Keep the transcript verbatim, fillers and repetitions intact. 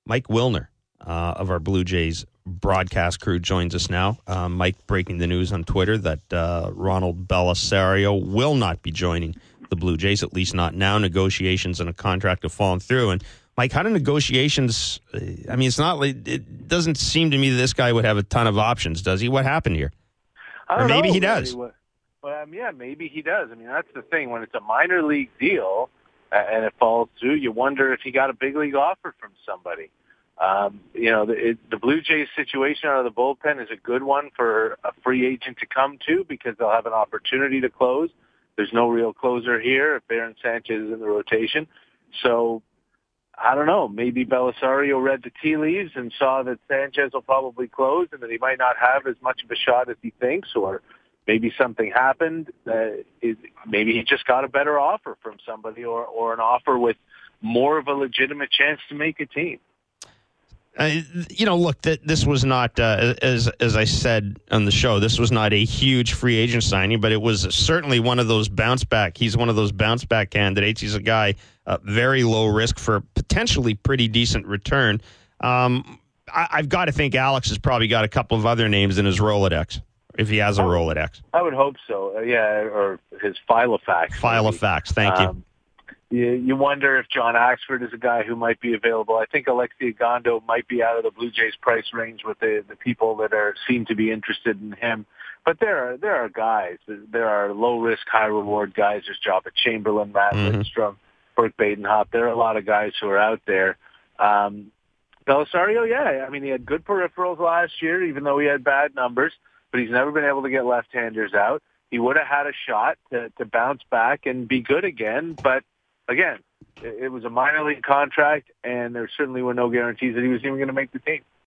Mike Wilner uh, of our Blue Jays broadcast crew joins us now. Uh, Mike breaking the news on Twitter that uh, Ronald Belisario will not be joining the Blue Jays, at least not now. Negotiations and a contract have fallen through. And Mike, how do negotiations? I mean, it's not like it doesn't seem to me that this guy would have a ton of options, does he? What happened here? I don't or maybe know, he does. Really. Well, um, yeah, maybe he does. I mean, that's the thing. When it's a minor league deal uh, and it falls through, you wonder if he got a big league offer from somebody. Um, you know, the, it, the Blue Jays situation out of the bullpen is a good one for a free agent to come to because they'll have an opportunity to close. There's no real closer here if Aaron Sanchez is in the rotation. So, I don't know, maybe Belisario read the tea leaves and saw that Sanchez will probably close and that he might not have as much of a shot as he thinks, or maybe something happened. Uh, it, maybe he just got a better offer from somebody, or, or an offer with more of a legitimate chance to make a team. Uh, you know, look, th- this was not, uh, as as I said on the show, this was not a huge free agent signing, but it was certainly one of those bounce back. He's one of those bounce back candidates. He's a guy, uh, very low risk for potentially pretty decent return. Um, I, I've got to think Alex has probably got a couple of other names in his Rolodex, if he has a I would, Rolodex. I would hope so. Uh, yeah, or his file of facts. File maybe. of facts. Thank um, you. You, you wonder if John Axford is a guy who might be available. I think Alexi Gondo might be out of the Blue Jays price range with the, the people that are seem to be interested in him. But there are there are guys. There are low risk, high reward guys. There's Jabba Chamberlain, Matt mm-hmm. Lindstrom, Burt Badenhop. There are a lot of guys who are out there. Um, Belisario, yeah, I mean he had good peripherals last year, even though he had bad numbers. But he's never been able to get left-handers out. He would have had a shot to, to bounce back and be good again, but again, it was a minor league contract, and there certainly were no guarantees that he was even going to make the team.